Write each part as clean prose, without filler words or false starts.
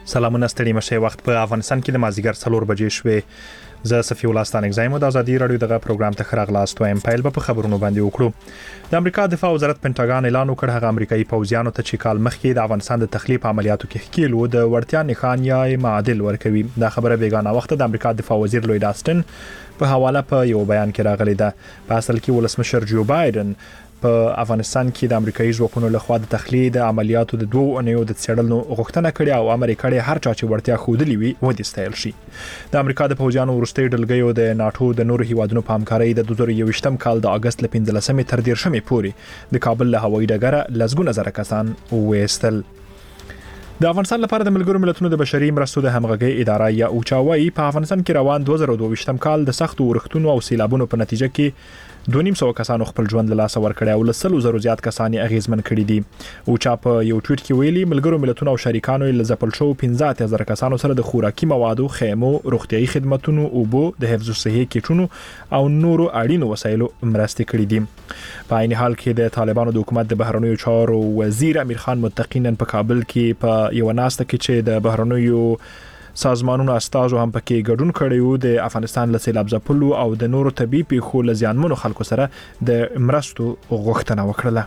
سلامونه ستړي مشه وخت په افغانستان کې د مازیګر 4 بجې شوې زه صفی الله ستانک زایم د ازادي رادیو دغه پروګرام ته خراغلاست وایم پایل په خبرونو باندې وکړو د امریکا دفاع وزارت پینټاګان اعلان وکړ هغه امریکایي پوځیانو ته چې کال مخکې د افغانستان د تخلیف عملیاتو کې ښکیلو د ورتیا نښان یا معادل ورکوي دا خبره بیگانه وخت د امریکا دفاع وزیر لوید آستن په حواله په یو بیان کې راغلی ده په اصل کې ولسمشر جو بایدن په افغانستان کې د امریکایي ځواکونو لخوا د تخلیه د عملیاتو د 2 اونیو د څېړلو غوښتنه کړې او امریکا هر چا چې ورتیا خودلی وي ودی ستایل شي د امریکا د پوځیانو ورستي ډلګیو د ناتو د نورو هیوادونو په همکارۍ د 2021م کال د اگست ل 15 تر 13 پورې د کابل له هوایي ډګره لزګونه زره کسان وېستل د افغانستان لپاره د ملګرو ملتونو د بشري مرستو د همغږي اداره یا اوچاوي په افغانستان کې روان 2022م کال د سختو ورښتونو او سیلابونو په نتیجه کې 2.5 کسانو خپل ژوند له لاسه ورکړی او له 100 زیات کسان اغیزمن کړي دي او چا په یو ټویټ کې ویلي ملګرو ملتونو او شریکانو له ځپل شو 15000 کسانو سره د خوراکي موادو خیمو روغتيایي خدماتونو او بو د حفظ صحي کیټونو او نورو اړینو وسایلو مرستې کړي دي په عین حال کې د طالبانو د حکومت د بهرنیو چارو وزیر امیر خان متقینن په کابل کې په یو ناسته کې چې د بهرنیو سازمانونو استازو هم پکې ګډون کړیو د افغانستان له سیلاب ځپلو او د نورو طبي پیښو له زیانمنو خلکو سره د مرستو غوښتنه وکړه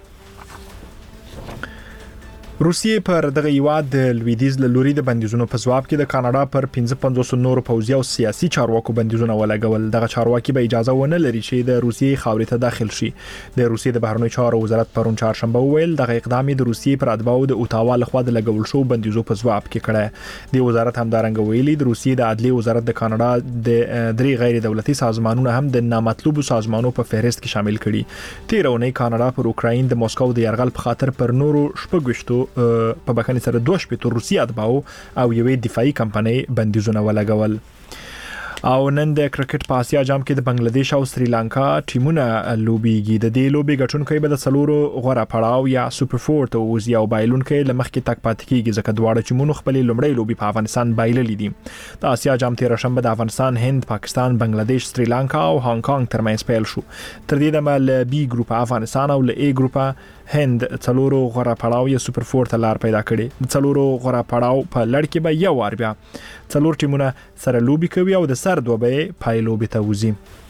روسیې پر دغه یواد د لویدیز له لوري د بندیزونو په ځواب کې د کاناډا پر 55 نورو پوځي او سیاسي چارواکو بندیزونه ولګول دغه چارواکي به اجازه ونه لري چې د روسیې خاورې ته داخل شي د روسیې د بهرنیو چارو وزارت پرون چهارشنبه ویل دغه اقدام د روسیې پر اتباعو د اوتاوا لخوا د لګول شو بندیزو په ځواب کې کړه د وزارت همدارنګ ویلي د روسیې د عدلي وزارت د کاناډا د درې غیر دولتي سازمانونو هم د نامطلوبو سازمانونو په فهرست کې شامل کړي 13 اونۍ کاناډا پر اوکراین د موسکو د يرغل په خاطر پر نورو شپږشتو په بخښنې سره 2 شپې روسي اتباعو او یوې دفاعي کمپنۍ بندیزونه ولګول او نن د کرکټ په اسیا جام کې د بنگلاديش او سریلانکا ټیمونه لوبيږي د دې لوبي ګټونکي به د څلورو غوړه پړاو یا سوپر 4 ته وځي او بایلونکي لمخکې تک پات کیږي ځکه دواړه ټیمونو خپل لومړی لوبي په افغانستان بایللې دي د اسیا جام تیر شنبه د افغانستان هند پاکستان بنگلاديش سریلانکا او هانګ کانګ ترمنځ پیل شو تر دې دمه ل بي ګروپ افغانستان او ل اي ګروپ هند څلورو غوړه پړاو یا سوپر 4 ته لار پیدا کړي څلورو غوړه پړاو په لړ کې به یو وار بیا څلور ټیمونه سره لوبي کوي او د سر دوبه پایلوبي ته وځي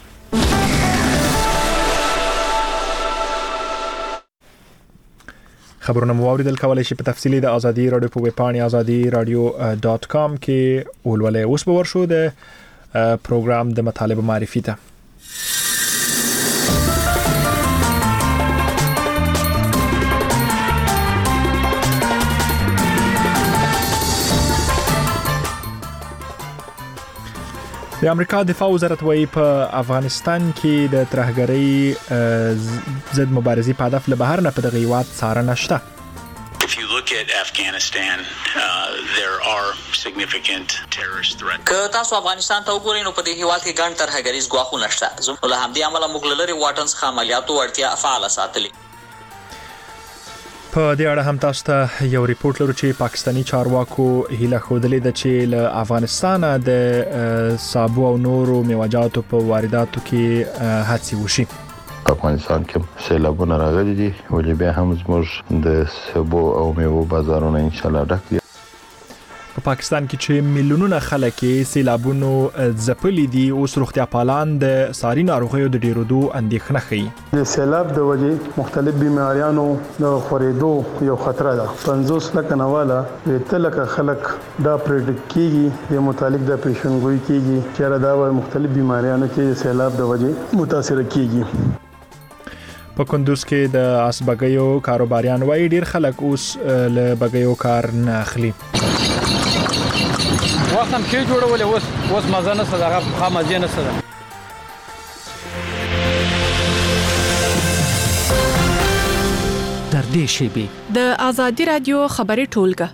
خبرونه مو اوریدل کولای شي په تفصیلی د ازادي رادیو په ویب پاڼه azadiradio.com کې ولولې اوس به ورشو د پروګرام د مطالب معرفي ته د امریکا دفاع وزارت وايي په افغانستان کې د ترهګرۍ ضد مبارزې په هدف له بهر نه په دغه هیواد څارنه شته If you look at Afghanistan, there are significant terrorist threats. که تاسو افغانستان ته وګورئ نو په دې هیواد کې ګڼ ترهګریز ګواښونه شته زموږ له همدې امله موږ له لرې واټن څخه عملیاتو وړتیا فعاله ساتلې په دې اړه هم تاسو ته یو ریپورت لرو چې پاکستانی چارواکو هیله خوده چې له افغانستان د صابو او نورو میوه‌جاتو په وارداتو کې هڅې وشي افغانستان کې سیلابونه راغلي دي ولې بیا هم زموږ د صابو او میوه بازارونه ان شاء الله ډک دي په پاکستان کې چې میلیونونه خلک سیلابونو ځپلي دي اوس روغتیا پالان د ساري ناروغیو د ډیرودو اندېښنه کوي د سیلاب د وجې مختلف بیماریانو د خورېدو یو خطر ده 50 لک نواله د تلک خلک دا پریډکټ کیږي د متعلق د پیشنګوئی کیږي چې دا مختلف بیماریانو کې سیلاب د وجې متاثر کیږي په کندوز کې د اسبګیو کاروباریان وایي ډیر خلک اوس له بګیو کار نه اخلي وختم کې جوړولې اوس مزه نه سره هغه مزه نه سره در دې شیبه د ازادي رادیو خبري ټولګه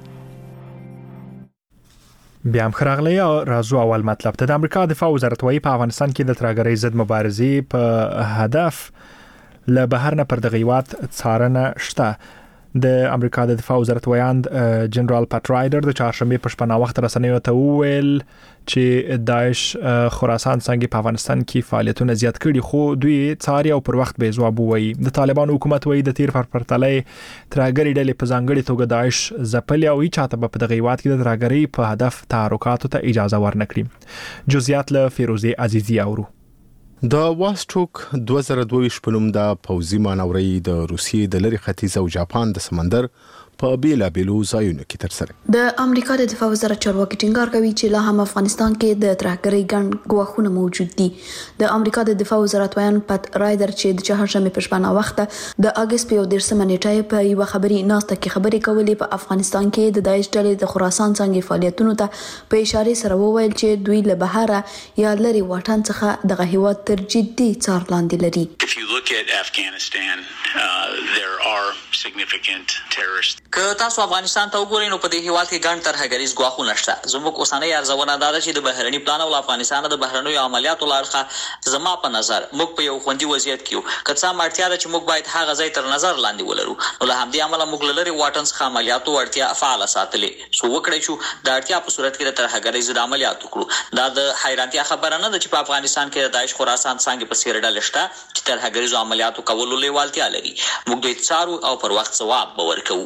بیا هم خراغلی راځو اول مطلب ته د امریکا دفاع وزارت وايي په افغانستان کې د ترهګرۍ ضد مبارزې په هدف له بهر نه پر دغه هیواد څارنه شته د امریکا د دفاع وزارت ویاند جنرال پات رایډر د چهارشنبه په شپه وخت رسنیو ته وویل چې داعش خراسان څنګه په افغانستان کې فعالیتونه زیات کړي خو دوی څاري او پر وخت به جواب وایي. د طالبان حکومت وایي د تیر پر پرتلې ترهګری ډلې په ځانګړي توګه داعش ځپلي او چاته په دغه هیواد کې د ترهګری په هدف تحرکاتو ته اجازه ورنکړي. جزئیات له فیروزه عزیزی اورو. د واستوک 2022 په نوم د پوځي مانوري د روسیې د لری ختیځ او جاپان د سمندر په بیلابیلو ځایونو کې ترسره. د امریکا د دفاع وزارت چارواکي ټینګار کوي چې لا هم افغانستان کې د ترهګرۍ ګڼ ګواښونه موجود دي. د امریکا د دفاع وزارت ویاند پات رایډر چې د چهارشنبه په شپه وخت د اگست په 13 نیټه په یو خبري ناسته کې خبرې کولې په افغانستان کې د داعش ډلې د خراسان څنګه فعالیتونو ته په اشاره سره وویل چې دوی له بهره یا لري واټن څخه دغه هیواد تر جدي څار لاندې لري. If you look at Afghanistan, there are significant terrorist. که تاسو افغانستان ته وګورئ نو په دې هیواد کې ګڼ ترهګریز ګواښونه شته. زموږ اوسنۍ ارزونه دا ده چې د بهرني پلان او افغانستان د بهرنیو عملیاتو لارښه زما په نظر موږ په یو خوندي وضعیت کې یو. که څه اړتیا ده چې موږ باید هغه ځای تر نظر لاندې ولرو. نو له همدې امله موږ لري واټن څخه عملیاتو اړتیا فعال ساتلې. سو وکړی شو د اړتیا په صورت کې د ترهګرۍ ضد عملیات وکړو. دا د حیرانتیا خبره نه ده چې په افغانستان کې د داعش خراسان څنګه په سیر ډلې شته چې ترهګریزو عملیاتو کولو لیوالتیا لري. موږ دوی څارو او پر وخت ځواب به ورکوو.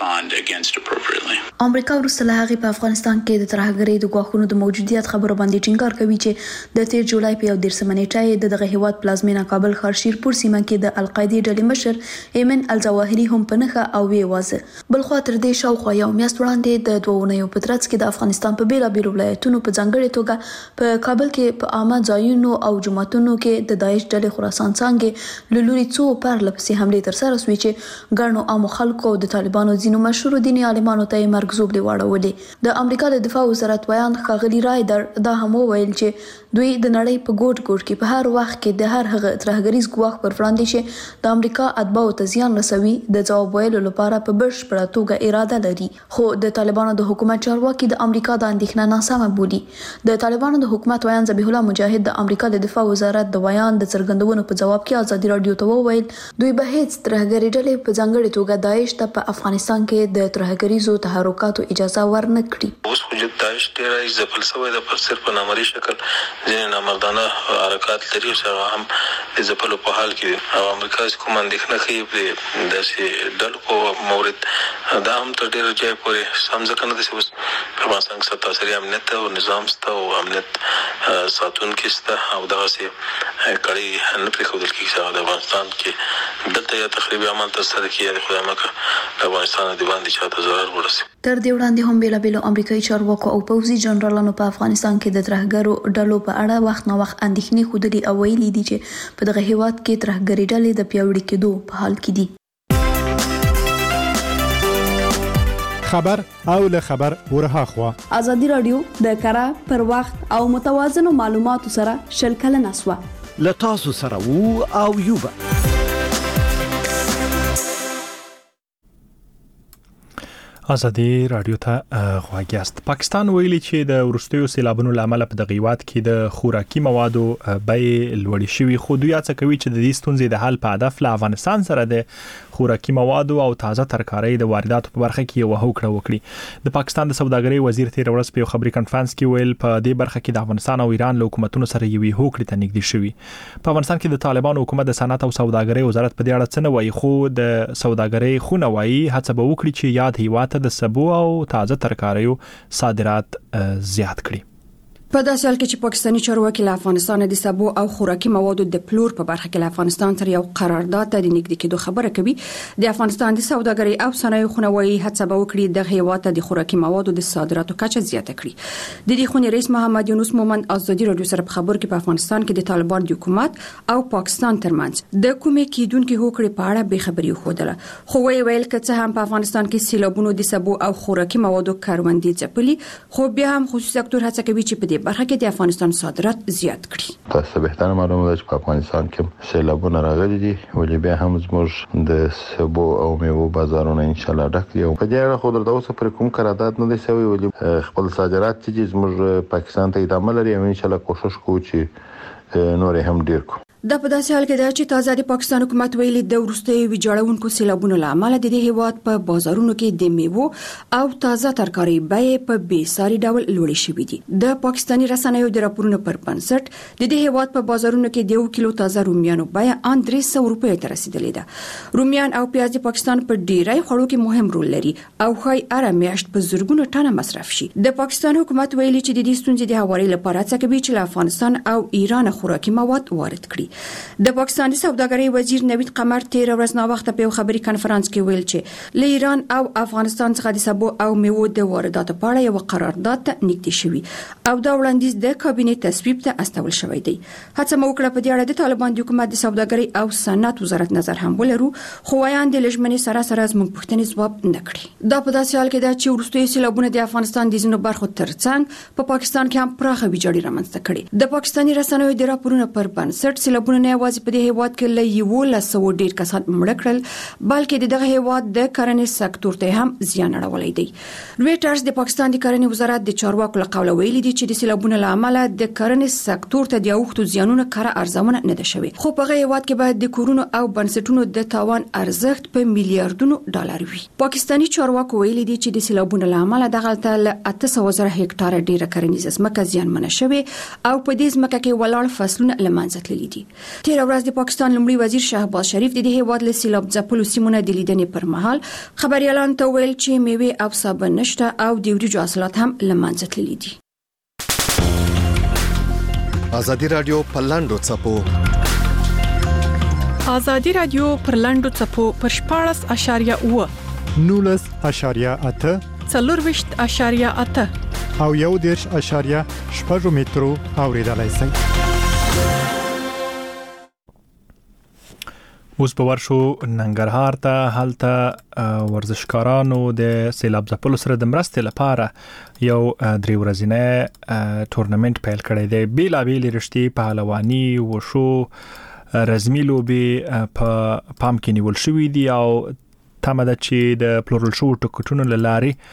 امریکا وروسته له هغې په افغانستان کې د ترهګرۍ د ګواښونو د موجودیت خبرو باندې ټینګار کوي چې د 13 جولای په 13 نیټه د دغه هیواد پلازمینه کابل ښار شیرپور سیمه کې د القاعده ډلې مشر ایمن الظواهري هم په نښه او ویوازه. بل خوا تر دې شاوخوا یو میاشت وړاندې د 2 اونیو په ترڅ کې د افغانستان په بیلابیلو ولایتونو په ځانګړي توګه په کابل کې په عامه ځایونو او جوماتونو کې د داعش ډلې خراسان څنګه له لوري څو پرلپسې حملې ترسره شوې چې ګڼو عامو خلکو د طالبانو ځینو مشهور دیني عالمانو ته مرګ زوبلې واړولې. د امریکا د دفاع وزارت ویاند ښاغلي رایډر دا هم وویل چې دوی د نړۍ په ګوټ ګوټ کې په هر وخت کې د هر هغه ترهګریز ګواښ پر وړاندې چې د امریکا اتباعو ته زیان رسوي د ځواب ویلو لپاره په بشپړه توګه اراده لري. خو د طالبانو د حکومت چارواکي د امریکا د اندېښنه ناسمه بولي. د طالبانو د حکومت ویاند ذبیح الله مجاهد د امریکا د دفاع وزارت د ویاند د څرګندونو په جواب کې ازادي رادیو ته وویل دوی به هیڅ ترهګري ډلې په ځانګړي توګه داعش ته په افغانستان کې د ترهګریزو تحرکاتو اجازه ورنکړي. اوس خو د داعش ډېر ځپل شوی د پر صرف په نامرئي شکل ځینې نامردانه حرکات لري چې هغه هم د ځپلو په حال کې دي او امریکا کوم اندېښنه ښیي په داسې ډلو په مورد دا هم تر ډېره ځای پورې سم ځکه نه ده چې اوس په افغانستان کې سرتاسري امنیت او نظام شته او امنیت ساتونکي شته او دغسې کړۍ نه پرېښودل کېږي چې د افغانستان کې دلته یا تخریبي عمل ترسره کړي یا د خدای مکه د افغانستان د باندې چاته ضرر ورسي. تر دې وړاندې هم بیلابیلو امریکایي چارواکو او پوځي جنرالانو په افغانستان کې د ترهګرو ډلو په اړه وخت نه وخت اندېښنې ښودلې او ویلي دي چې په دغه هیواد کې ترهګري ډلې د پیاوړي کېدو په حال کې دي. خبر او له خبر ورهاخوا ازادي رادیو د کره پر وخت او متوازنو معلوماتو سره شل کلنه سوا له تاسو سره وو او یوبا. ازادي رادیو ته غواګیاست. پاکستان ویلي چې د ورستیو سیلابونو لامل په دغه هیواد کې د خوراکي موادو بیې لوړې شوي خو دوی هڅه کوي چې د دې ستونزې د حل په هدف له افغانستان سره د خوراکي موادو او تازه ترکارۍ د وارداتو په برخه کې یو هوکړه وکړي. د پاکستان د سوداګرۍ وزیر تیر ورځ په خبري کانفرنس کې ویل په دې برخه کې د افغانستان او ایران له حکومتونو سره یوې هوکړې ته نږدې شوي. په افغانستان کې د طالبانو حکومت د صنعت او سوداګرۍ وزارت په دې اړه څه نه وایي خو د سوداګرۍ خونه وایي هڅه به وکړي چې یاد هیواد د سبو او تازه ترکاریو صادرات زیات کړي. په داسې حال کې چې پاکستاني چارواکي له افغانستان د سبو او خوراکي موادو د پلور په برخه کې له افغانستان سره یو قرارداد ته د نږدې کېدو خبره کوي، د افغانستان د سوداګرۍ او صنایعو خونه وايي هڅه به وکړي د هیواد ته د خوراکي موادو د صادراتو کچه زیاته کړي. د دې خونې رئیس محمد یونس مومند ازادي رادیو سره په خبرو کې په افغانستان کې د طالبان د حکومت او پاکستان ترمنځ د کومې کېدونکو هوکړې په اړه به خبري خوده، خو ویل کڅه هم په افغانستان کې سیلابونو د سبو او خوراکي موادو کاروندې ځپلي، خو بیا هم خصوصي سکتور هڅه کوي چې په دې برخه کې د افغانستان صادرات زیات کړي. تاسو به تر معلومه ده چې په افغانستان کې سیلابونه راغلي دي، ولې بیا هم زموږ د سبو او میوو بازارونه ان شاء الله ډک دي. په دې اړه خو درته اوس پر کوم قرارداد نه دی شوی، ولې خپل صادرات چې زموږ پاکستان ته ادامه لري او ان شاء الله کوشش کوو چې نور هم ډیر کو. د په داسې حال کې ده چې تازه د پاکستان حکومت ویلي د وروستیو ویجاړونکو سیلابونو له امله د دې هیواد په بازارونو کې د میوو او تازه ترکاري بیې په بېساري ډول لوړې شوې دي. د پاکستاني رسنیو د راپورونو پر بنسټ د دې هیواد په بازارونو کې د 1 کیلو تازه رومیانو بیه ان 300 روپۍ ته رسیدلې ده. رومیان او پیاز د پاکستان په ډیری خوړو کې مهم رول لري او ښایي هره میاشت په زرګونو ټنه مصرف شي. د پاکستان حکومت ویلي چې د دې ستونزې د هواري لپاره څه کوي چې له افغانستان او ایران خوراکي مواد وارد کړي. د پاکستاني سوداګرۍ وزیر نوید قمر تیر ورځ نا وخت په خبري کانفرنس کې ویل چې له ایران او افغانستان څخه د سبو او میوو د وارداتو په اړه یو قرارداد ته نږدې شوی او دا وړاندیز د کابینې تصویب ته استول شوی دی. هڅه مو وکړه په دې اړه د طالبان د حکومت د سوداګرۍ او صنعت وزارت نظر هم ولرو، خو وایان د لجمنې سره زموږ پوښتنې ځواب نه کړي. دا په داسې حال کې ده چې وروستي سیلابونه د افغانستان د ځینو برخو ترڅنګ په پاکستان کې هم پراخه ویجاړي رامنځته کړي. د پاکستاني رسنیو د راپورونو پر بنسټ سیلابونه نه یوازې په دې هیواد کې له 1100 ډیر کسان مړه کړل، بلکې دغه هیواد د کرنې سکتور ته هم زیان اړولی دی. رويټرز د پاکستان د کرنې وزارت د چارواکو له قوله ویلي دي چې د سیلابونو له امله د کرنې سکتور ته د اوښتو زیانونو کره ارزونه نه ده شوې، خو په هغه هیواد کې باید د کورونو او بنسټونو د تاوان ارزښت په میلیارډونو ډالر وي. پاکستاني چارواکو ویلي دي چې د سیلابونو له امله دغه له 800,000 هکټاره ډیره کرنیزه ځمکه زیانمنه شوې او په دې ځمکه کې ولاړ فصلونه له منځه تللي دي. تیر ورځ د پاکستان لومړي وزیر شهباز شریف د دې هیواد له سیلاب ځپلو سیمونو د لیدنې پر مهال خبريالانو ته ویل چې میوه او سابه نشته او د وریجو حاصلات هم له منځه تللي دي. ازادي رادیو په لاندو څپو ازادي رادیو پر لاندو څپو پر 14.8 19.8 24.8 او 1.8 مترو اوریدلای شئ. اوس به ورشو ننګرهار ته. هلته ورزشکارانو د سیلاب ځپلو سره د مرستې لپاره یو 3 ورځې تورنمنت پیل کړی دی. بیلابېلې رشتې پهلواني، وشو، رزمي لوبې په پام کې نیول شوې دي او تمه ده چې د پلورل شوو ټکټونو له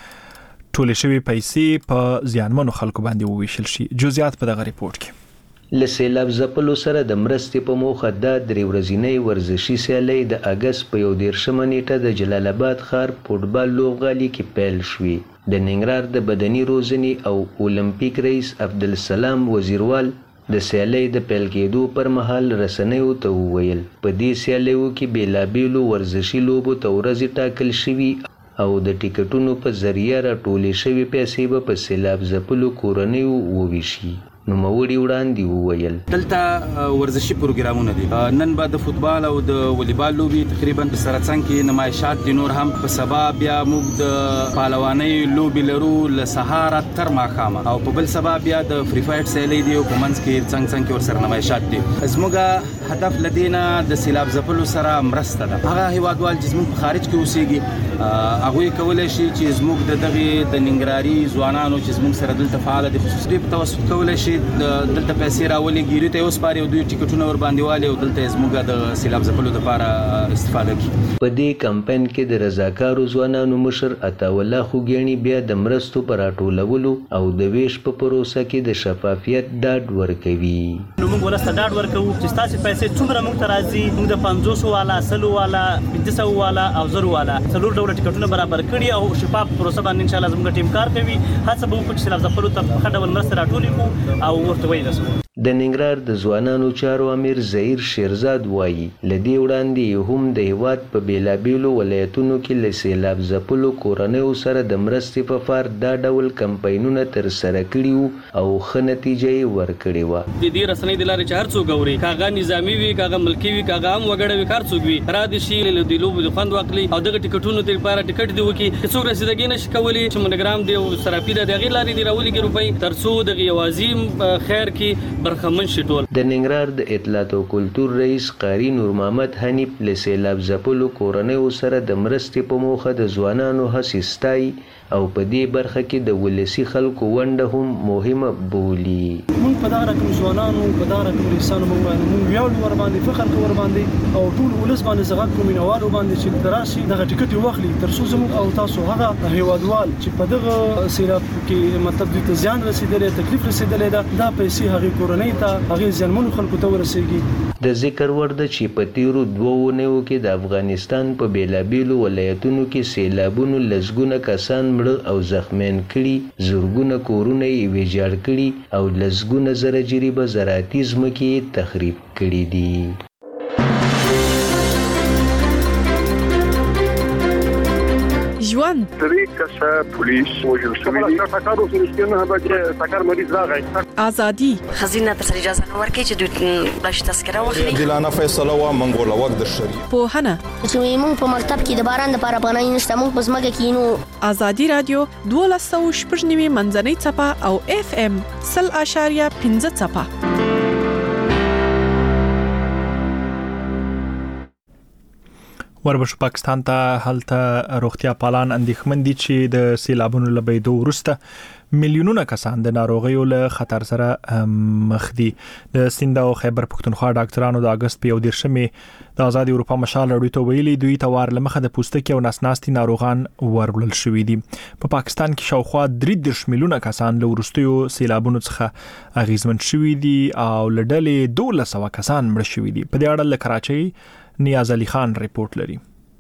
لارې ټولې شوې پیسې په زیانمنو خلکو باندې وویشل شي. جزئیات په دغه ریپورت کې. له سیلاب ځپلو سره د مرستې په موخه د 3 ورځې ورزشي سیالۍ د اګست په 11 نیټه د جلال آباد ښار فوټبال لوبغالي کې پیل شوې. د ننګرهار د بدني روزنې او اولمپیک رئیس عبدالسلام وزیروال د سیالۍ د پیل کېدو پر مهال رسنیو ته وویل په دې سیالیو کې بیلابېلو ورزشي لوبو ته ورځې ټاکل شوي او د ټیکټونو په ذریعه راټولې شوې پیسې به په سیلاب ځپلو کورنیو وویشي. نوموړي وړاندې وویل دلته ورزشي پروګرامونه دي. نن به د فوتبال او د والیبال لوبي تقریبا په سرڅنګ کې نمایشات دي. نور هم په سبا بیا موږ د پهلواني لوبي لرو له سهار تر ماښام او په بل سبا بیا د فری فایټ سیالي دی او په منځ کې څنګه ور سره نمایشات دي. زموږ هدف لدینا د سیلاب ځپلو سره مرسته ده. هغه هیوادوال چې زموږ په خارج کې اوسېږي هغه کولای شي چې زموږ د دغه د ننګرهاري ځوانانو چې زموږ سره دلته فعال دي خصوصي په توسط کولای شي دلته پیسې راولي ګیري ته اوس پاره دوی ټیکټونه ور باندې والي او دلته زموږ د سیلاب ځپلو لپاره استفاده کوي. په دې کمپاین کې د رضاکارو ځوانانو مشر عطاوالله خوګیانی بیا د مرستو پر راټولولو او د ویش په پروسه کې د شفافیت ډاډ ورکوي. نو موږ ولسته ډاډ ورکوو چې تاسو پیسې څومره موږ ته راځي. موږ د 500 والا 100 والا 500 والا او 0 والا څلور ډول ټیکټونه برابر کړي او شفاف پروسه باندې ان شاء الله زموږ ټیم کار کوي. هڅه به وکړو چې سیلاب ځپلو ته په ډول مرسته راټولې کړو او ورته ویل. د ننګرهار د ځوانانو چارو امیر زهیر شیرزاد وایي لدی وړاندې هم د هیواد په بیلابېلو ولایتونو کې له سیلاب ځپلو کورنیو سره د مرستې په فار دا ډول کمپاینونه ترسره کړي او ښه نتیجه یې ورکړې وه. د دې رسنۍ د لارې چې هر څوک اوري کاغه نظامي وي کاغه ملکي وي کاغه هم وګړه وي کار څوک وي را دي شي له دې لوبو د خوند واخلي او دغه ټیکټونو د لپاره ټیکټ دی وکي څوک رسیدګي نشي کولی چې مونوګرام دی او سراپی د غیر لارې دی راولي ګروپي ترڅو د غوازیم خیر کې برخمن شي. ټول د ننګرهار د اطلاعات او کلتور رئیس قاری نور محمد حنیف له سیلاب ځپلو کورنیو سره د مرستې په موخه د ځوانانو هڅې ستایي او په دې برخه کې د ولسی خلکو ونډه هم مهمه بولي. موږ په دا رقم ځوانانو په دا رقم انسانانو موږ ویاړو ور باندې فخر کوو ور باندې او ټول ولس باندې زغات کوم مینوالو باندې چې دراسي دغه ټیکټ واخلي ترڅو زموږ او تاسو هغه هیوادوال چې په دغه سیلاب کې مطلب د زیان رسیدلې تکلیف رسیدلې دا پیسې هغه کورنۍ کورنۍ ته هغه ځانمن خلکو ته ورسیږي. د ذکر ور ده چې په تیرو 2 اونیو کې د افغانستان په بیلابیلو ولایتونو کې سیلابونو لسګونه کسان مړه او زخمیان کړي، زرګونه کورونه یې ویجاړ کړي او لسګونه زره جریبه زراعتي ځمکې تخریب کړي دي. ژوند طریقه پولیس وجل شوی دی تاکارو سرستنه به تاکار مریض راغی ازادي خزینه تر اجازه نه ورکړي چې دوی بلش تذکره واخلي. دلانه فیصله وا منګول وخت د شری په هنه چې موږ په مکتب کې د باران لپاره پناه نشته، موږ په ځمکه کې نو. ازادي رادیو 12.9 منځنۍ چپه او FM 0.5 چپه. وربشو پاکستان ته هلته روغتیا پالان اندېښمن دي چې د سیلابونو له بيدو وروسته میلیونونه کسان د ناروغیو له خطر سره مخ دي. د سیند او خیبر پښتونخوا ډاکټرانو د اگست په 11مې د آزاد اروپا مشال لړۍ ته ویلي دوی ته وار لمخه د پوستکي او نسناستي ناروغان ورغلل شوې دي. په پاکستان کې شاوخوا 3 میلیونه کسان له ورستیو سیلابونو څخه اغیزمن شوي دي او لډلې 1200 کسان مړ شوي دي. په دې اړه له کراچۍ نیاز علي خان ریپورت لري.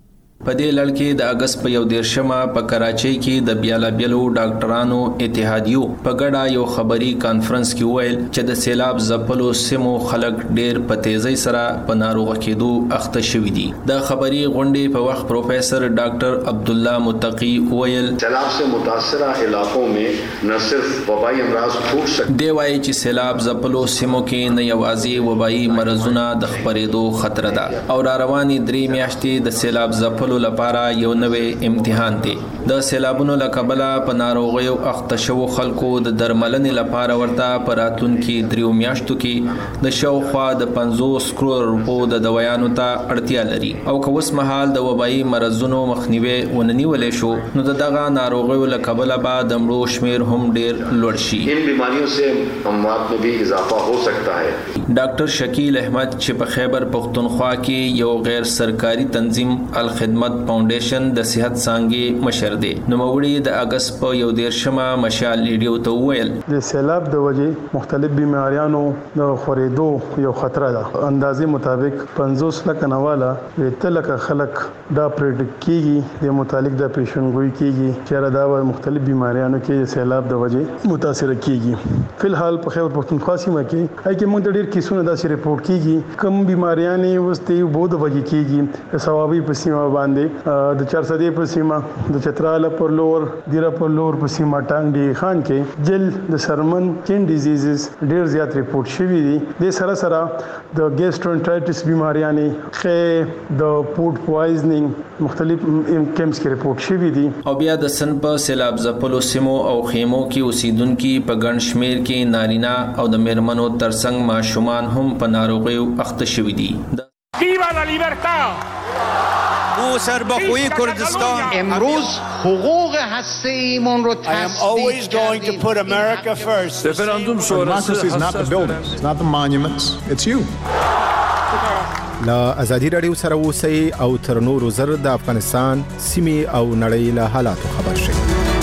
په دې لړ کې د اگست په 11مه په کراچۍ کې د بیلابیلو ډاکټرانو اتحادیو په ګډه یو خبري کانفرنس کې ویل چې د سیلاب ځپلو سیمو خلک ډېر په تیزی سره په ناروغ کېدو اخته شوي دي. د خبري غونډې په وخت پروفیسر ډاکټر عبد الله متقی ویل سیلاب سے متاثرہ علاقوں میں نہ صرف وبائی امراض پھوٹ سکتے دی وایي چې سیلاب ځپلو سیمو کې نه یوازې وبايي مرزونه د خپرېدو خطر ده او رواني 3 میاشتې د سیلاب ځپلو لپاره یو نوې امتحان دی. د سیلابونو له کبله په ناروغیو اخته شوو خلکو د درملنې لپاره ورته په راتلونکي 3 میاشتو کې د شاوخوا د 50 کروڑ روپو د دوايانو ته اړتیا لري او که اوس مهال د وبایي مرزونو مخنیوي وننیولې شو نو دغه ناروغیو له کبله به د مړو شمیر هم ډیر لوړ شي. ان بیماریوں سے اموات میں بھی اضافہ ہو سکتا ہے. ډاکټر شکیل احمد چې په خیبر پښتونخوا کې یو غیر سرکاري تنظیم الخدمت فاونډیشن د صحت څانګې مشر دی نو موري د اگست په 11مه مشال لیډیو ته ویل د سیلاب د وجې مختلف بیماریانو د خورېدو یو خطر ده. اندازې مطابق 50 لک نواله ویته لک خلک دا پریډکټ کیږي د متعلق د پیشنګوئی کیږي چې دا مختلف بیماریانو کې سیلاب د وجې متاثر کیږي. فلحال په خیبر پښتونخوا سیمه کې اې کې موږ ډېر کیسونه داسې ریپورت کیږي کوم بیماریاں وسته بود وجې کیږي ثوابي په سیمه باندې د چارسدې په سیمه د چترال پر لور دیره پر لور په سیمه ټانګ دی خان کې جل د سرمن کین ډیزیزز ډیر زیات ریپورت شوي دي. د سره سره د ګیسټرونټرایټس بیماریاں خې د فود پوایزنینګ مختلف کیمپس کې ریپورت شوي دي. او بیا د سن په سیلاب ځپلو سیمو او خیمو کې اوسیدونکو په ګڼ شمیر کې نارینه او د میرمنو ترڅنګ ماشومان هم په ناروغیو اخته شوي دي. ویوا لا لیبرتا او سربخوی کردستان امروز حقوق هسته‌ایمون رو always going to put America first. رفراندوم شورای is not the buildings, it's not the monuments, it's you. لا ازادي رادیو سره اوسئ او تر نورو زر د افغانستان سیمې او نړۍ له حالاتو خبر شئ.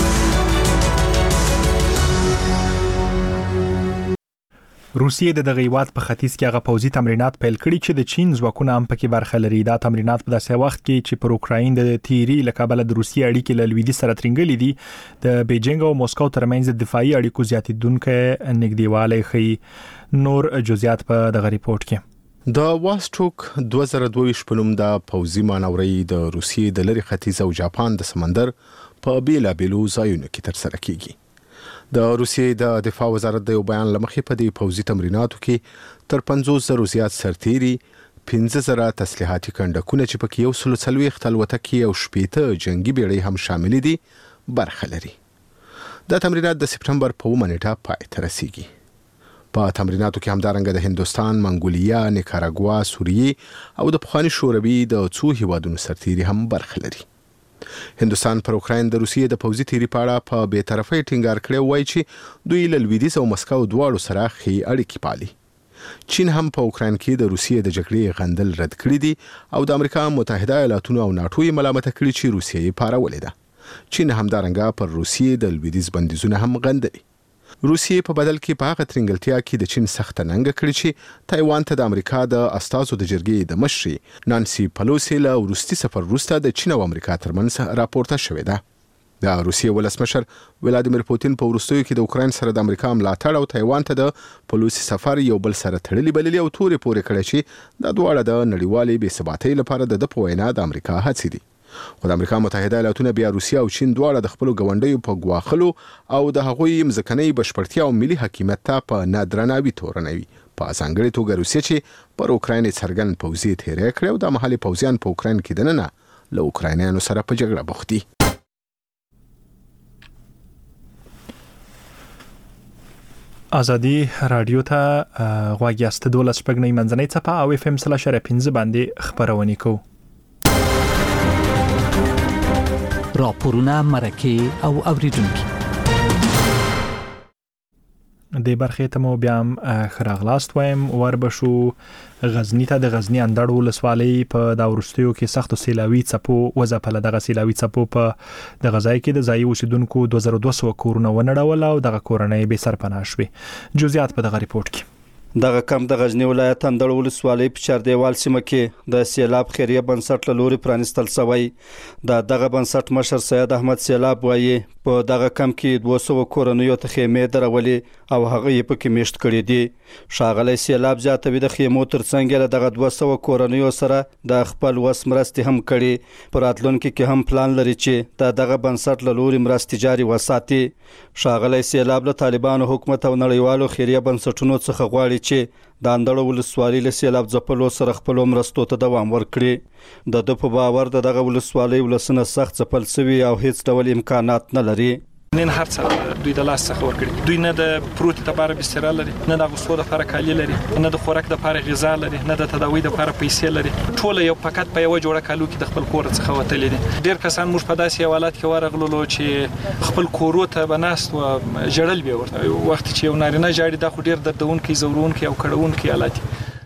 روسیې د دغه هیواد په ختیځ کې هغه پوځي تمرینات پیل کړي چې د چین ځواکونه هم پکې برخه لري. دا تمرینات په داسې وخت کې چې پر اوکراین د تیری له کبله د روسیې اړیکې له لویدي سره ترنګلې دي د بیجینګ او موسکو ترمنځ د دفاعي اړیکو زیاتېدونکو نږدېوالی ښيي. نور جزئیات په دغه ریپورت کې د واسټوک 2022 په نوم د پوځي مانورې د روسیې د لری ختیځ او جاپان د سمندر په بیلابیلو ځایونو کې ترسره کیږي. د روسیې د دفاع وزارت د یو بیان لمخې په دې پوځي تمریناتو کې تر 50,000 زیات سرتیري 15,000 تسلیحاتي کندکونه چې پکې 140 الوتکې او 80 جنگي بیړۍ هم شامل دي برخه لري. دا تمرینات د سپټمبر په 1 نیټه پای ته رسیږي. په تمریناتو کې همدارنګه د هندوستان، منګولیا، نیکاراګوا، سوریې او د پخواني شوروي د څو هیوادونو سرتیري هم برخه لري. هندوستان پر اوکراین د روسیې د پوځي تیری پاړه په بې طرفۍ ټینګار کړی وای چې دوی له لویدیځ او مسکو دواړو سره ښې اړیکې پالي. چین هم په اوکراین کې د روسیې د جګړې غندل رد کړی دي او د امریکا متحده ایالاتونو او ناتو یې ملامت کړي چې روسیې یې پارولې ده. چین همدارنګه پر روسیې د لویدیځ بندیزونه هم غندلي. روسیې په بدل کې په هغه ترنګلتیا کې د چین سخت ننګ کړی چې تایوان ته د امریکا د استازو د جرګې د مشري نانسي پلوسی له وروستي سفر وروسته د چین او امریکا ترمنځ راپورته شوې ده. د روسیې ولسمشر ولادیمیر پوتین په وروستیو کې د اوکراین سره د امریکا ملاتړ او تایوان ته د پلوسی سفر یو بل سره تړلي بللي او تورې پورې کړی چې د دواړه د نړیوالې بې ثباتۍ لپاره د په وینا د امریکا هڅې دي. خو د امریکا متحده ایالاتونه بیا روسیه او چین دواړه د خپل غونډیو په ګواخلو او د هغوی مځکنۍ بشپړتیا او ملي حاکمیت ته په نادرناوي تورنوي. په ځانګړې توګه روسیه چې پر اوکراین څرګند پوځي تیری کړی او د محلي پوځیان په اوکراین کې دننه له اوکراینیانو سره په جګړه بوخت دي. ازادي رادیو ته غواړي است 12 شپږنۍ منځنۍ څپه او اف ام 3.15 باندې خبرونه کوو. راپورونه مرکه او اوریدونکو د برخې ته مو بیا خراغلاست وایم وربشو غزنی ته د غزنی اندړ ولسوالۍ په دا ورستیو کې سخت سیلاوي څپو وځپله. دغه سیلاوي څپو په د غزای کې د ځای اوسیدونکو 2200 کورونه ونړول او دغه کورنۍ به سرپناه شوې. جزئیات په دغه ریپورت کې. دغه کم د غزنی ولایت اندړ ولسوالۍ په چاردیوال سیمه کې د سیلاب خیریه بنسټ له لوري پرانستل شوی. دغه بنسټ مشر سید احمد سیلاب وایي په دغه کم کې 200 کورنیو ته خیمې درولې او هغه یې پکې میشت کړي دي. ښاغلی سیلاب زیاتوي د خیمو ترڅنګ له دغه 200 کورنیو سره د خپل وس مرستې هم کړي. په راتلونکي کې هم پلان لري چې دغه بنسټ له لوري مرستې جاري وساتي. ښاغلی سیلاب له طالبانو حکومت او نړیوالو خیریه بنسټونو څخه غواړي چې د اندړ ولسوالۍ له سیلاب ځپلو سره خپل مرستو ته دوام ورکړي. د په باور دغه ولسوالۍ ولسنه سخت ځپل شوي او هیڅ ډول امکانات نه لري. نن هر څه دوی د لاس څخه ورکړي. دوی نه د پروت لپاره بستر لري، نه د غوسو لپاره کالي لري، نه د خوراک لپاره غذا لري، نه د تداوی لپاره پیسې لري. ټول یو فقط په یو جوړه کالو کې د خپل کور څخه وتلي دي. ډیر کسان موږ په داسې حالات کې ورغلو چې خپل کورو ته بناست او جړل به ورته وخت چې یو نارینه جاړي د خو ډیر دردونکي زورونکي او کړهونکي حالات.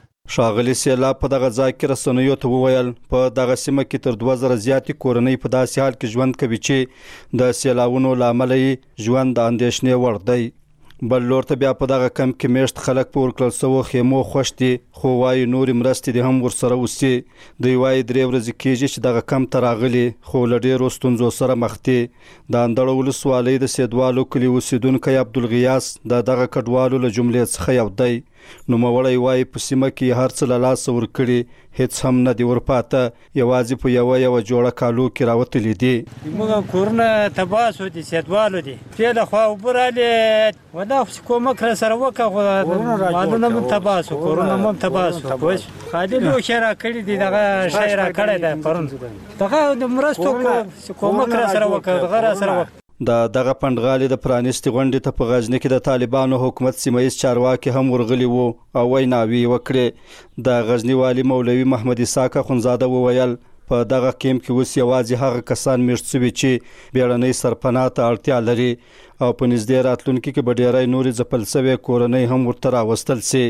ښاغلی سیلاب په دغه ځای کې رسنیو ته وویل په دغه سیمه کې تر 2000 زیاتې کورنۍ په داسې حال کې ژوند کوي چې د سیلابونو له امله یې ژوند د اندېښنې وړ دی. بل لور ته بیا په دغه کم کې میشت خلک په ورکړل شوو خیمو خوښ دي، خو وایي نورې مرستې دې هم ورسره وسي. دوی وایي 3 ورځې کېږي چې دغه کم ته راغلي خو له ډېرو ستونزو سره مخ دي. د اندړ ولسوالۍ د سیدوالو کلي اوسیدونکی عبدالغیاس د دغه کډوالو له جملې څخه یو دی. نوموړی وایي په سیمه کې هر څه له لاسه ورکړي، هیڅ هم نه دي ورپاته، یوازې په یوه جوړه کالو کې راوتلي دي. موږ کورونه تباه شو دي، سیدوالو دي تېله خوا اوبه رالې ودا کومک را سره وکړه، مالونه هم تباه شو، کورونه هم تباه شو. خالي لوښي را کړي دي، دغه شی را کړی دی پرون، دغه د مرستو کومک را سره وکړه، دغه را سره وکړه. دغه پندغالي د پرانیستي غونډې ته په غزنی کې د طالبانو حکومت سیمایي چارواکي هم ورغلي وو او ویناوي وکړې. د غزنی والی مولوي محمد اسحاق اخونزاده وویل په دغه کیمپ کې اوس یوازې هغه کسان میشت شوي چې بیړنۍ سرپناه ته اړتیا لري او په نږدې راتلونکي کې به ډیری نورې ځپل شوې کورنۍ هم ورته راوستل شي.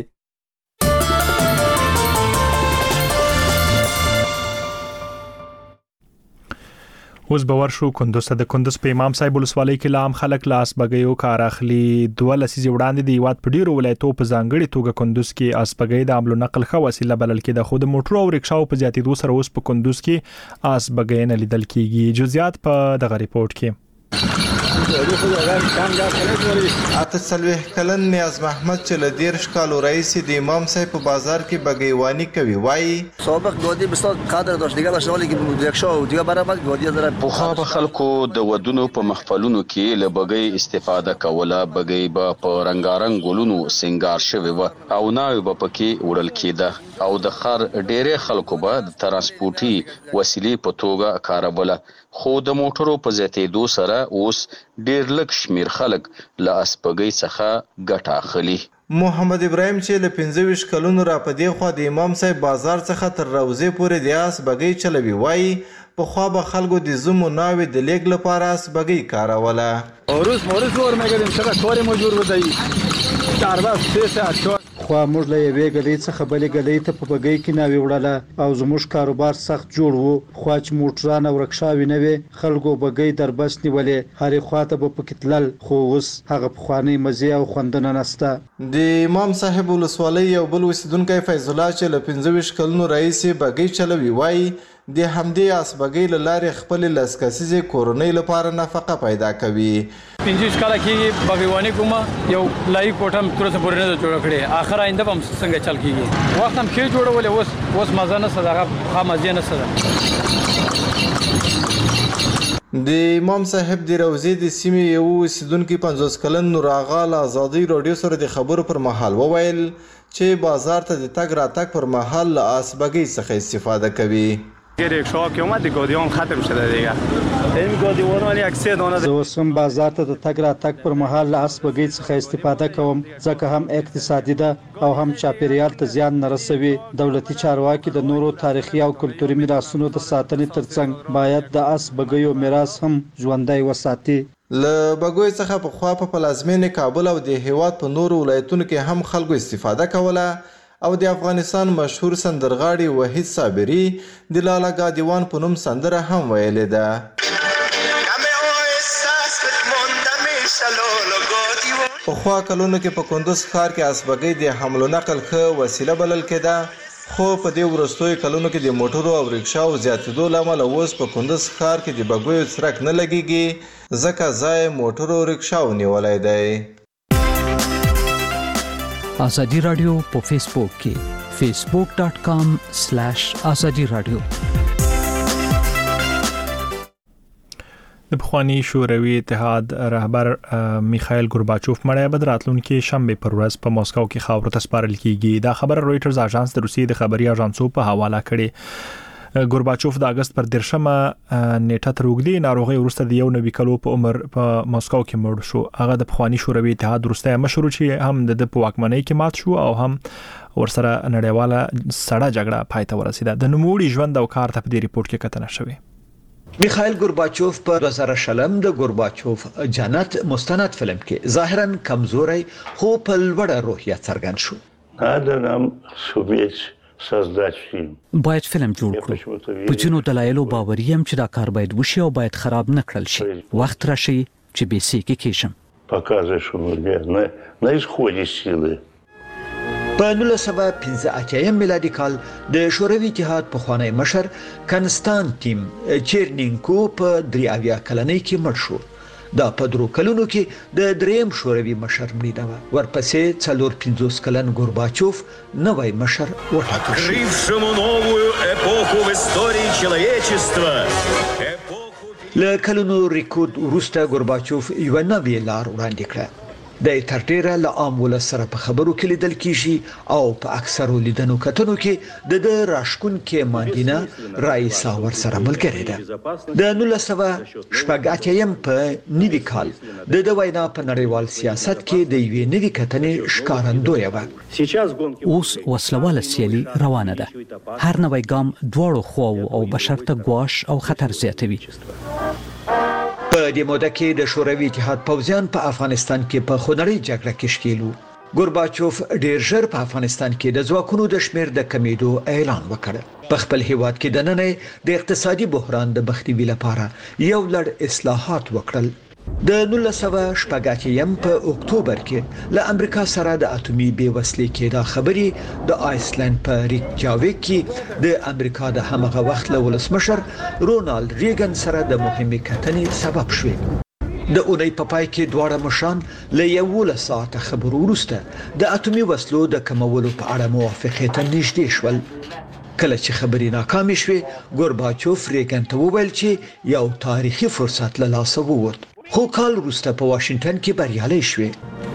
اوس باور شو کندوز ته. د کندوز په امام صاحب ولسوالۍ کې لام خلک لاس بګیو کار اخلي. 2 لسیزې وړاندې د هیواد په ډیرو ولایتو په ځانګړي توګه کندوز کې اسبګۍ د حمل او نقل ښه وسیله بلل کېده، خو د موټرو او رکشاو په زیاتېدو سره اوس په کندوز کې اسبګۍ نه لیدل کېږي. جزئیات په دغه ریپورت کې. اته څلوېښت کلن نیاز محمد چې له 13 کالو راهیسې د امام صاحب په بازار کې بګیواني کوي وایي سابق گودی بسیار قدر داشت، دیگه داشت ولی که رکشا و دیگه برآمد گودی داره. پخوا به خلکو د ودونو په محفلونو کې له بګۍ استفاده کوله. بګۍ به په رنگارنګ ګلونو سنگار شوی و او ناوې به پکې وړل کېده او د خر ډېرې خلکو به د ترانسپورتي وسیلې په توګه کاروله. خو د موټرو په زیاتېدو سره اوس ډېر لږ شمیر خلک له اسبګۍ څخه ګټه اخلي. محمد ابراهیم چې له 25 کلونو را په دې خوا د امام صاحب بازار څخه تر روضې پورې د اسبګۍ چلوي وایي پخوا به خلکو د زمو ناوې د لیږد لپاره اسبګۍ کاروله. روز ور میگردیم چقدر کار مجبور بودی 4 ساعت 3 ساعت پخوا موږ له یوې ګلۍ څخه بلې ګلۍ ته په بګۍ کې ناوې وړله او زموږ کاروبار سخت جوړ وو. خو چې موټران او رکشاوې نه وې خلکو بګۍ دربس نیولې هرې خواته به پکې تلل، خو اوس هغه پخوانۍ مزې او خوندونه نشته. د امام صاحب ولسوالۍ یو بل اوسیدونکی فیض الله چې له 25 کلونو راهیسې بګۍ چلوي وایي د همدې آس بګۍ له لارې خپلې لس کسیزې کورنۍ لپاره نفقه پیدا کوي. 25 کاله کېږي بګیواني کومه یو لایي کوټه هم تر اوسه پورې نه ده جوړه کړې. آخر آینده به هم څنګه چل کېږي. وخت هم ښې جوړولې، اوس مزه نشته، دغه ښه مزې نشته ده. د امام صاحب د روضې د سیمې یو اوسیدونکي 50 کلن نور آغا له ازادۍ راډیو سره د خبرو پر مهال وویل چې بازار ته د تګ راتګ پر مهال له آس بګۍ څخه استفاده کوي. رکشا که اومد گادیان ختم شده دیگه. این گادیوان ولی یک 3 دانه زه اوس هم بازار ته د تګ راتګ پر مهال له آس بګۍ څخه استفاده کوم ځکه هم اقتصادي ده او هم چاپیریال ته زیان نه رسوي. دولتي چارواکي د نورو تاریخي او کلتوري میراثونو د ساتنې ترڅنګ باید د آس بګیو میراث هم ژوندی وساتي. له بګوی څخه په خوا په پلازمینې کابل او د هیواد په نورو ولایتونو کې هم خلکو استفاده کوله او د افغانستان مشهور سندرغاړي وحید صابري د لالا ګادیوان په نوم سندره هم ویلې ده. په خوا کلونو کې په کندوز ښار کې آس بګۍ د حمل و نقل ښه وسیله بلل کېده، خو په دې وروستیو کلونو کې د موټرو او رکشاو زیاتېدو له امله اوس په کندوز ښار کې د بګیو څرک نه لګېږي ځکه ځای موټرو او رکشاو نیولی دی. آزادی رادیو په فیسبوک کې facebook.com/azadi radio. د پخوانی شوروي اتحاد رهبر میخائیل گورباچوف مړی به د راتلونکي شنبه پر ورځ په مسکو کې خاورو ته سپارل کیږي. دا خبر رويټرز اژانس د روسیې د خبري اژانسو په حواله کړي. گورباچوف د اگست پر 13مه نیټه تر اوږدې ناروغۍ وروسته د 90 کلو په عمر په مسکو کې مړ شو. هغه د پخوانی شوروي اتحاد وروستی مشر چې هم د په واکمنۍ کې مات شو او هم ورسره نړیواله سړه جګړه پای ته ورسېده. د نوموړي ژوند او کار ته په دې ریپورت کې کتنه شوې. میخائیل گورباچوف په 2000 د گورباچوف جنت مستند فلم کې ظاهرا کمزوري خو په لوړه روحیه څرګند شو. آدم سومیت سازداد فیلم باید فلم جوړ کړو. په جنو دلایلو باوري یم چې دا کار باید وشي او باید خراب نه کړل شي. وخت راشي چې به سې کې کېشم. Показываешь, что мы на исходе силы. په 1985 میلادي کال د شوروي اتحاد پخوانی مشر کنستانتین چیرنینکو په 83 کلنۍ کې مړ شو. دا په 3 کلونو کې د دریم شوروي مشر مړینه و. ورپسې 450 کلن گورباچوف نوی مشر وټاکل شو. Открывшему новую эпоху в истории человечества. له کلونو ریکورډ وروسته گورباچوف یو نوی لار وړاندې کړه. د تر ډیره له عام ولس سره په خبرو کې لیدل کیږي او په اکثرو لیدنو کتنو کې د راشکون کې ماندینه رئیسا ور سره ملګری ده. د 1980 په نوي کال د وینا په نړیوال سیاست کې د یوې نوي کتنې ښکارندوی و. اوس وسلواله سیالي روانه ده. هر نوی ګام دواړو خواو او بشر ته ګواښ او خطر زیاتوي. په دې موده کې د شوروي اتحاد پوځیان په افغانستان کې په خونړۍ جګړه کې ښکېل وو. گورباچوف ډېر ژر په افغانستان کې د ځواکونو د شمېر د کمیدو اعلان وکړ. په خپل هیواد کې دننه د اقتصادي بحران د مخنیوي لپاره یو لړ اصلاحات وکړل. د 1980 په اکتوبر کې له امریکا سره د اټومي بیوسلې کېدا خبري د آیسلند په ریکجاویک کې د امریکا د همغه وخت له ولسمشر رونالد ریګن سره د مهمې کتنې سبب شوې. د اونۍ په پای کې دواړه مشران له 11 ساعته خبرو وروسته د اټومي وسلو د کمولو په اړه موافقې ته نږدې شول. کله چې خبرې ناکامې شوې گورباچوف ریګن ته وویل چې یو تاریخي فرصت له لاسه ووت. خو کال وروسته په واشنگټن کې بریالي شوې.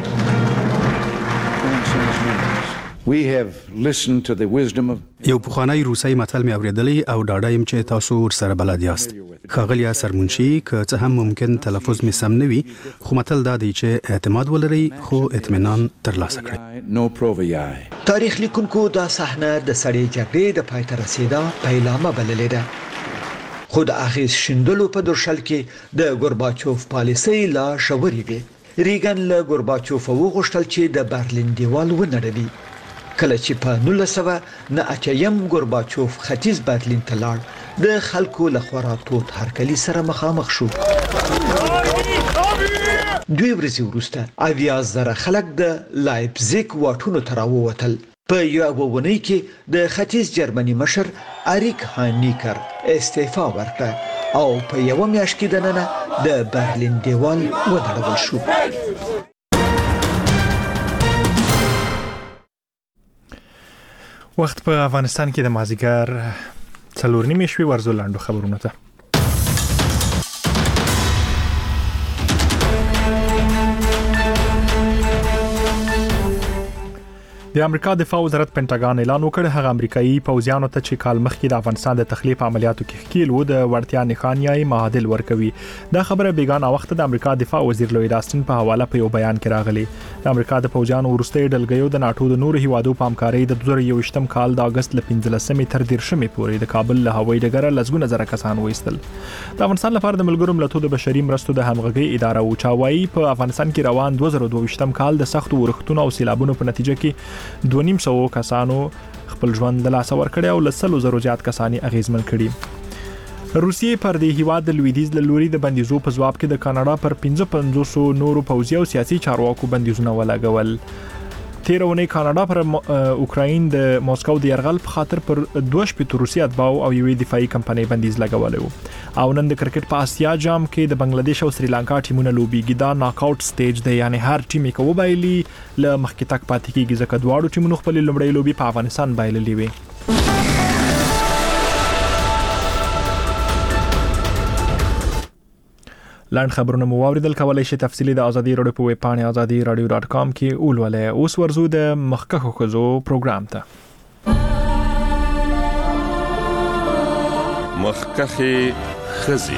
یو پخوانی روسي متل مې اوریدلی او ډاډه یم چې تاسو ورسره بلد یاست. ښاغلی سرمنشي که څه هم ممکن تلفظ مې سم نه وي خو متل دا دی چې اعتماد ولرئ خو اطمینان ترلاسه کړئ. تاریخ لیکونکو دا صحنه د سړې جګړې د پای ته رسیدا پیلامه بللې ده. خو د اغیز شندلو په درشل کې د گورباچوف پالیسۍ لا شوري وي. ریګن له گورباچوف وغوښتل چې د برلین دیوال ونړوي. کله چې په 1989 ګورباچوف ختیځ برلین ته لاړ د خلکو له خورا تود هرکلي سره مخامخ شو. 2 ورځې وروسته 80,000 خلک د لایپزیګ واټونو ته راووتل. په یو ونې کې د ختیځ جرمني مشر اریک هانیکر استعفا ورکړه او په یو میاشت کې دننه د برلین دیوال ودرول شو. وخت په افغانستان کې د مازیګر 4:30 شوي ورزو لاندو خبرونه ته. د امریکا دفاع وزارت پینټاګان اعلان وکړ هغه امریکایي پوځیانو ته چې کال مخکې د افغانستان د تخلیف عملیاتو کې ښکیل و د وړتیا نښانیای معادل ورکوي. دا خبره بیگانه وخت د امریکا دفاع وزیر لوید آستن په حواله په یو بیان کې راغلی. د امریکا د پوځیانو ورستۍ ډلګیو د ناتو د نورو هیوادو په همکارۍ د 2021م کال د اگست ل 15 تر 13 پورې د کابل له هوایي ډګره لزګونه زره کسان وایستل. د افغانستان لپاره د ملګرو ملتونو د بشري مرستو د همغږي اداره او چاوایي په افغانستان کې روان 2022م کال د سختو ورښتونو او سیلابونو په نتیجه کې 2.5 کسانو خپل ژوند د لاسه ورکړی او له 100 زیات کسانی اغیزمن کړي. روسیې پر د هیواد د لویدیز له لوري د بندیزو په ځواب کې د کاناډا پر 55 نورو پوځي او سیاسي چارواکو بندیزونه ولګول. 13 اونۍ کاناډا پر اوکراین د موسکو د يرغل په خاطر پر 2 روسي اتباو او یوې دفاعي کمپنۍ بندیز لګولې و. او نن د کرکټ په آسیا جام کې د بنگلاديش او سریلانکا ټیمونه لوبېږي. دا ناک آوټ سټیج دی، یعنی هر ټیم یې کوبایلی له مخکې تک پاتې کیږي ځکه دواړو ټیمونو خپل لومړی لوبي په افغانستان بایللې وي. لاند خبرونه مو واوریدل. کولای شئ تفصیلی د ازادي رادیو په ویب پاڼه azadiradio.com کې اولولې. اوس ورزو د مخکخو خزو پروګرام ته. مخکخي خزي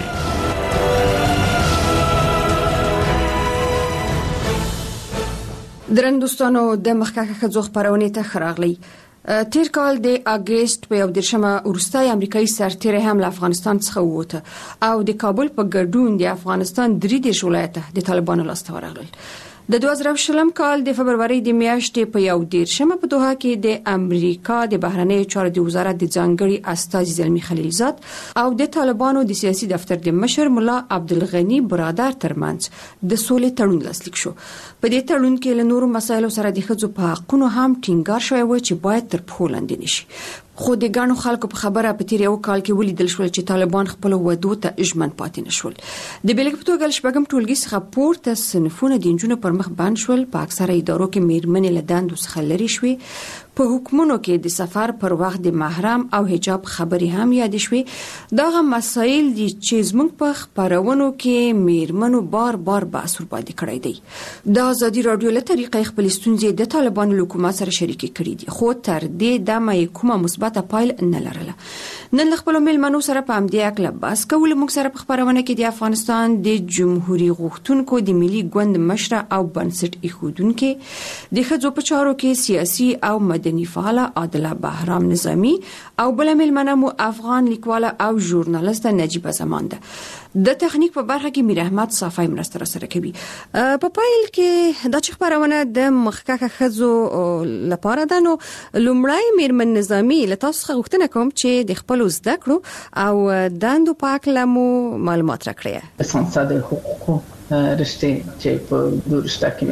درندوستانو د مخکخه خزو خبرونه ته خراغلی. تیر کال د اگست په 11مه وروستۍ امریکایي سرتیری هم له افغانستان څخه ووته او د کابل په ګډون د افغانستان 3 ولایته د طالبانو لاسته ورغلل. د 2020 کال د فبرवरी د میاشتې په 11مه په دوحه کې د امریکا د بهرنیو چارو د وزارت د ځانګړي استازي زلمی خلیلزاد او د طالبانو د سیاسي دفتر د مشر مولا عبدالغنی برادر ترمنځ د سولې تړون لاسلیک شو. په دې تړون کې له نورو مسایلو سره د ښځو په حقوقو هم ټینګار شوی و چې باید تر پښو لاندې نشي. خو د ګڼو خلکو په خبره په تیر یو کال کې ولیدل شول چې طالبان خپل ودو ته اجمن پاتې نشول. د بیلګې په توګه شپږم ټولګي څخه پورته صنفونه د انجونو پر مخ بند شول. په اکثره ادارو کې میرمنې له دندو څخه لرې شوې. په حکومتونو کې د سفر پر وخت د محرم او حجاب خبري هم یاد شوې. دغه مسایل دي چې زموږ په خبرونو کې میرمنو بار بار بحث ورباندې کړی دی. د ازادي رادیو له طریقې خپل ستونزې د طالبانو حکومت سره شریکې کړې دي، خو تر دې دمه کومه مثبته پایل نه لرله. نن خپل میلمنو سره په همدې اکله بحث کول. موږ سره په خبرونه کې د افغانستان د جمهوریت غوښتونکو د ملي ګوند مشره او بنسټ ایښودونکو د ښځو په چارو کې سیاسي او مدني فعال عادله بهرام نظامی او بل میلمنه مو افغان لیکواله او ژورنالیست نجیبه زمان ده. د تخنیک په برخه کې میر احمد صافی مرسته سره کوي. په پایل کې د خبرونه د مخکخه ښځو لپاره ده. نو لومړی میرمن نظامی له تاسو څخه غوښتنه کوم چې د خپل زده کړو او دندو په اړه مو معلومات راکړئ. سانسد حقوقو رشته چې په دورشته کې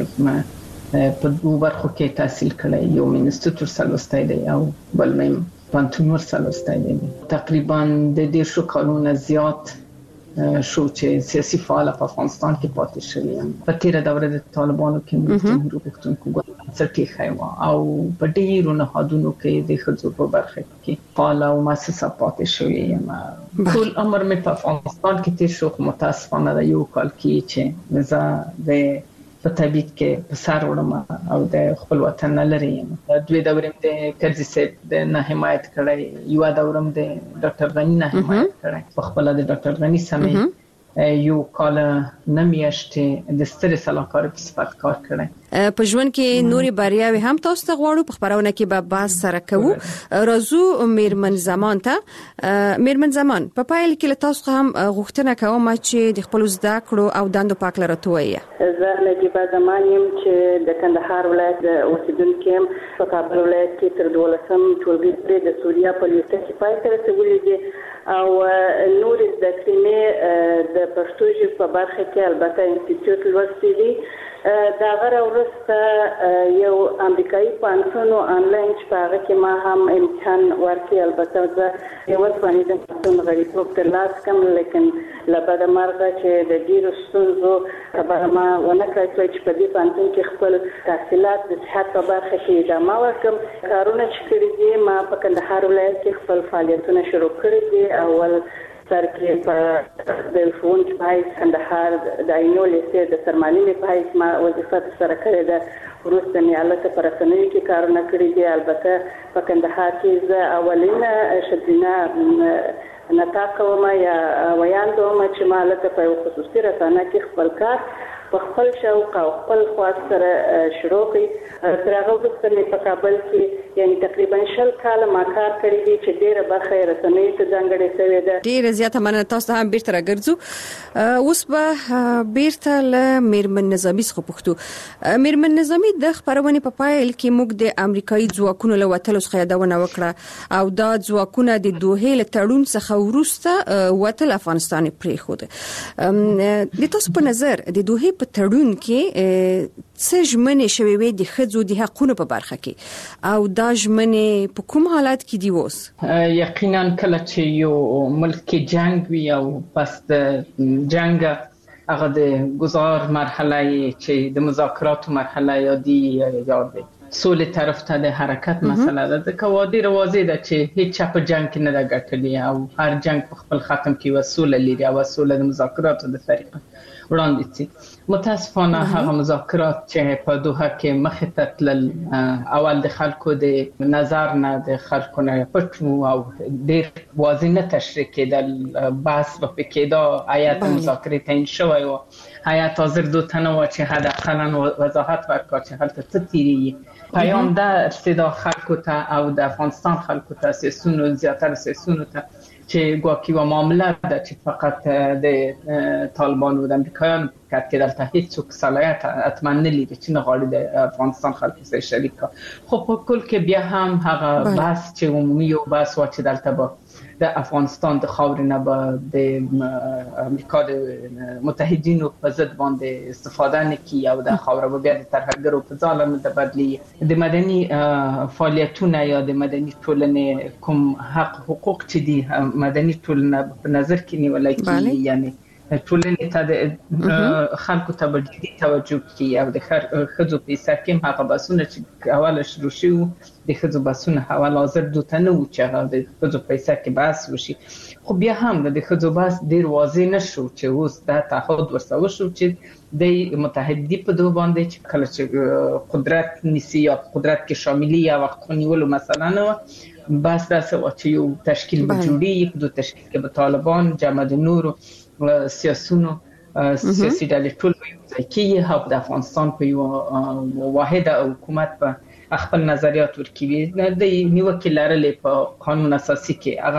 په دوه برخو کې تحصیل کړی. یو منستر سلوستای دی او بل مې پانتونور سلوستای دی. تقریبا د 100 کالونو زیات شو چې سیاسي فعال په افغانستان کې پاتې شوی یم. په تیر دوره د طالبانو کې جمهوریت غوښتونکو سرتي خایوا او په ډیرو نهادونو کې د ښځو په برخه کې فعال او مؤسسه پاتې شوی یم. ټول عمر مې په افغانستان کې تیر شو. متاسفانه د یو کال کې چې زه د په تبعید کې په سر وړم او د خپل وطن نه لري یم. دوی دورم د کرزي صاحب د نه حمایت کړی، یو دورم د ډاکټر غنی نه حمایت کړی. په خپل د ډاکټر غنی سمې یو کال نمیاشتې د ستر سلاکار په صفت کار کړی. په ژوند کې نوري بریاوي هم تاسو ته غواړو. په خبرونه کې به بحث سره کوو. راځو میرمن زمان ته. میرمن زمان په پایل کې تاسو هم غوښتنه کوم چې د خپل زده کړو او دندو پاک لرته وایي. زه نجيبه زمان یم چې د کندهار ولایت اوسیدونکو یم. په کابل ولایت کې تر 12 ټولګي د سوریا په لیسټ کې پای ته رسولې دي او نور د کلمې د پښتو ژبې په برخه کې البته انسټیټیوټ لوستي دي. دا غره ورسته یو امریکایي پانسون آنلاین چې په هغه کې ما هم امتحان ورکړ. البته زه یو ځواني د پانسون غړیتوب ترلاسه کړم لیکن لبد مرغه چې د ډیرو ستونزو خبره ما ونه کړې چې په دې پانسون کې خپل تحصیلات د صحت په برخه کې ادامه ورکړم. کارونه چې کړي دي ما په کندهار ولایت کې خپل فعالیتونه شروع کړي دي. اول سر کې په د فونج پای کندهار د عینو لیسې د سرمالي پای ما وظیفه سره کړې ده. وروسته مې البته پر رسنیو کې کارونه کړي دي. البته په کندهار کې زه اولینه شدینه نطاق کوم یا ویاندوم چې ما البته په خصوصي رسنه کې خپل کار په خپل شوق او خپل خواست سره شروع کړ. تر هغه وروسته مې په کابل کې یعنی تقریبا 10 کال ما کار کړی دی چې ډیره برخه رسنیو ته ځانګړې شوې ده. ډیره زیاته مننه. تاسو هم بیرته راګرځو. اوس به بیرته له میرمن نظامی څخه پوښتو. میرمن نظامی د خبرونه په پایل کې موږ د امریکایي ځواکونو له وټلو څخه یادونه وکړه او دا ځواکونه د دوه له تړون څخه وروسته وټل افغانستان پرې خو د تاسو په نظر د دوه په تړون کې څه ژمنې شوي وي د ښځو د حقوقو په برخه کې او دا ژمنې په کوم حالت کې دي اوس؟ یقینا کله چې یو ملک کې جنگ وي او پس د جنگ هغه د گذار مرحله چې د مذاکراتو مرحله یادي یا د سولې طرف ته د حرکت مسله ده. ځکه واضح ده چې هیڅ چا په جنگ کې نه ده ګټلې او هر جنگ په خپل ختم کې وسوله لري او وسوله د مذاکراتو د طریقه وړاندې شي. متاسفانه هغه مذاکرات چې په دوحه کې مخې ته تلل اول د خلکو د نظر نه د خلکو نه پټ او ډېر واضح نه تشریح کېدل. بحث په کې دا آیات مذاکرې تعیین شوی و. آیات حاضر 2 تنه و چې حداقل وضاحت ورکړي چې هلته څه تیریږي. پیام دا ارتدا خلکو ته او د افغانستان خلکو ته سیاسونو زیاتره سیاسونو ته چې ګواکې و معامله ده چې فقط د طالبان او د امریکایانو کې دلته هیڅ صلاحیت اتمنه نه لري چې نه غواړي د افغانستان خلکو سره شریک کړي. خو په کل کې بیا هم هغه بحث چې عمومي یو بحث و چې دلته به د افغانستان د خاورې نه به د امریکا د متحدینو په ضد باندې استفاده نه کړي او د خاوره به بیا د ترهګرو په ځاله نه بدلی. د مدني فعالیتونه یا د مدني ټولنې کوم حقوق چې دي مدني ټولنه په نظر کې نیول کېږي. یعنی ټولنې ته د خلکو ته به جدي توجه کړي او د ښځو په حصه کې هم هغه بحثونه چې اوله شروع شوي د ښځو بحثونه اول حاضر 2 تنه وو چې هغه د ښځو په حصه کې بحث وشي. خو بیا هم د ښځو بحث ډېر واضح نه شو چې اوس دا تعهد ورسره وشو چې د متحدي په دوه باندې چې کله چې قدرت نیسي یا قدرت کې شاملي یا وخت نیولو مثلا نه بس داسې و چې یو تشکیل به جوړي. په تشکیل کې به طالبان جمع د نورو سیاسونو سیاسي ډلې ټول په یو ځای کې او د افغانستان په یو واحده حکومت په خپل نظریات ورکوي. د نیوکې لرلې په قانون اساسي کې